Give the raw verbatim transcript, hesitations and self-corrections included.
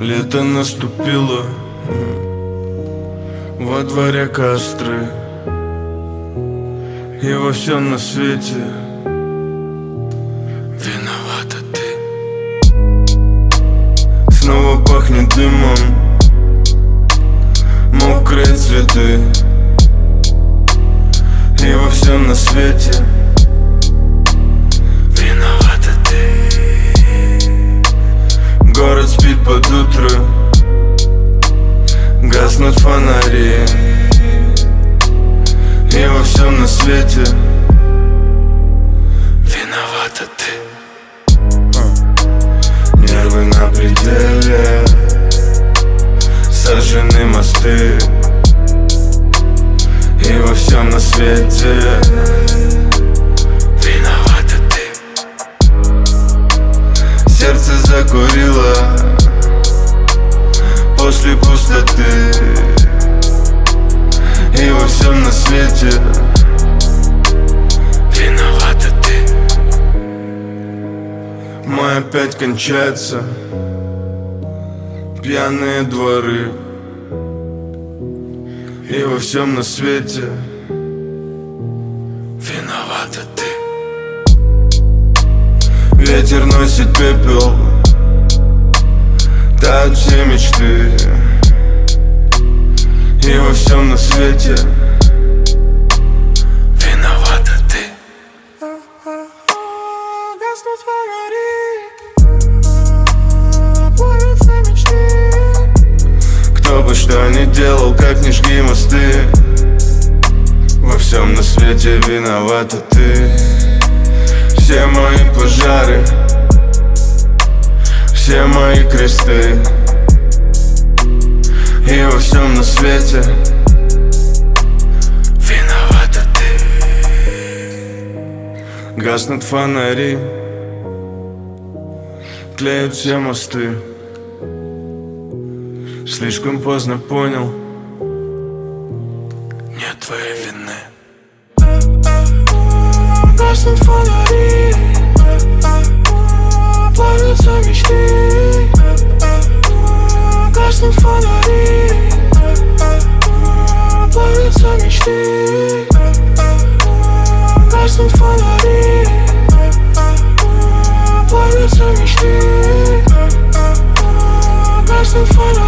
Лето наступило, во дворе костры, и во всем на свете виновата ты. Снова пахнет дымом мокрые цветы, и во всем на свете виновата ты. Город спит под утро, гаснут фонари, и во всем на свете виновата ты. Нервы на пределе, сожжены мосты, и во всем на свете виновата ты. Сердце закурило после пустоты, и во всем на свете виновата ты. Май опять кончается, пьяные дворы, и во всем на свете виновата ты. Ветер носит пепел, тают все мечты, и во всем на свете виновата ты. Гаснут фонари, плавятся мечты. Кто бы что ни делал, как ни жги мосты, во всем на свете виновата ты. Все мои пожары, все мои кресты, и во всем на свете виновата ты. Гаснут фонари, тлеют все мосты. Слишком поздно понял, нет твоей вины. Гаснут фонари, плавятся мечты. Гаснут фонари, плавятся мечты. Гаснут фонари, плавятся мечты. Гаснут фонари.